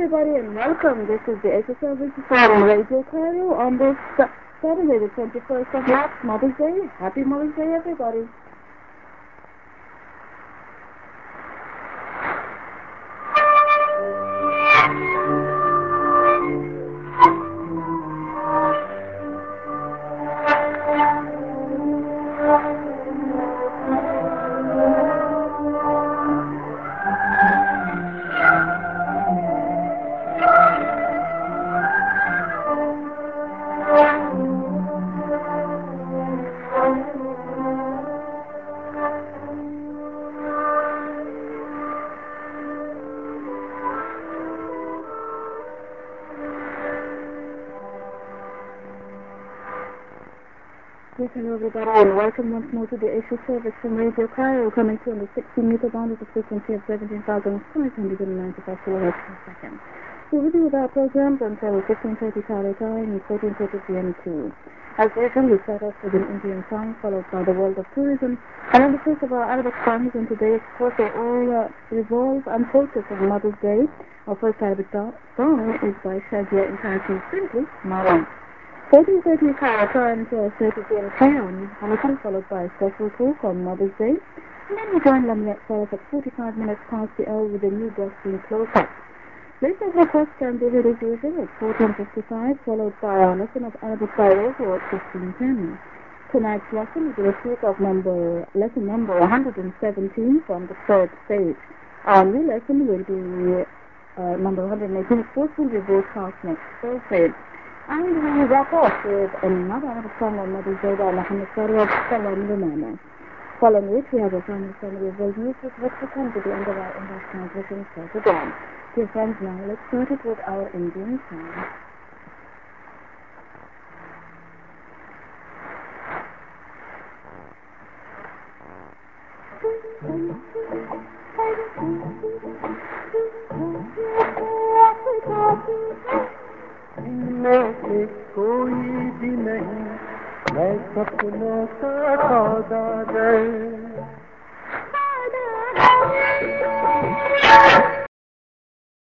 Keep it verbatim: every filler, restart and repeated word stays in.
everybody, and welcome. This is the Extra Service from Radio Cairo on this Saturday, the twenty-first of March, Mother's Day. Happy Mother's Day, everybody. Hello everybody, and welcome once more to the Asia service from Radio Cairo, coming to on the sixteen meter band at a frequency of seventeen thousand five hundred ninety-five kilohertz per second. We're with you with our programs until fifteen thirty Cairo time and fourteen thirty G M T. As usual, we start off with an Indian song, followed by the world of tourism, and in the case of our Arabic songs, and today, of course, they all uh, revolve and focus on Mother's Day. Our first Arabic song is by Shadia entitled simply Maran. fourteen thirty Cairo time to thirty P M Cairo, followed by a special talk on Mother's Day. And then we join Lamia Salaf at forty-five minutes past the hour with a new gospel close-up. Listeners' requests can be heard as usual at fourteen fifty-five, followed by our lesson of Arabic by radio at fifteen ten. Tonight's lesson is a repeat of number, lesson number one hundred seventeen from the third stage. Our new lesson will be uh, number one hundred eighteen, of course, will be broadcast next Thursday. And we wrap off with another Arabic song on Mother's Day by Mohammed Sarwar, Salam Lumana. Following which, we have a final summary of world news with what we come to the end of our English transmission for today. Dear friends, now let's start it with our Indian song. में से कोई भी नहीं मैं सपनों का सौदागर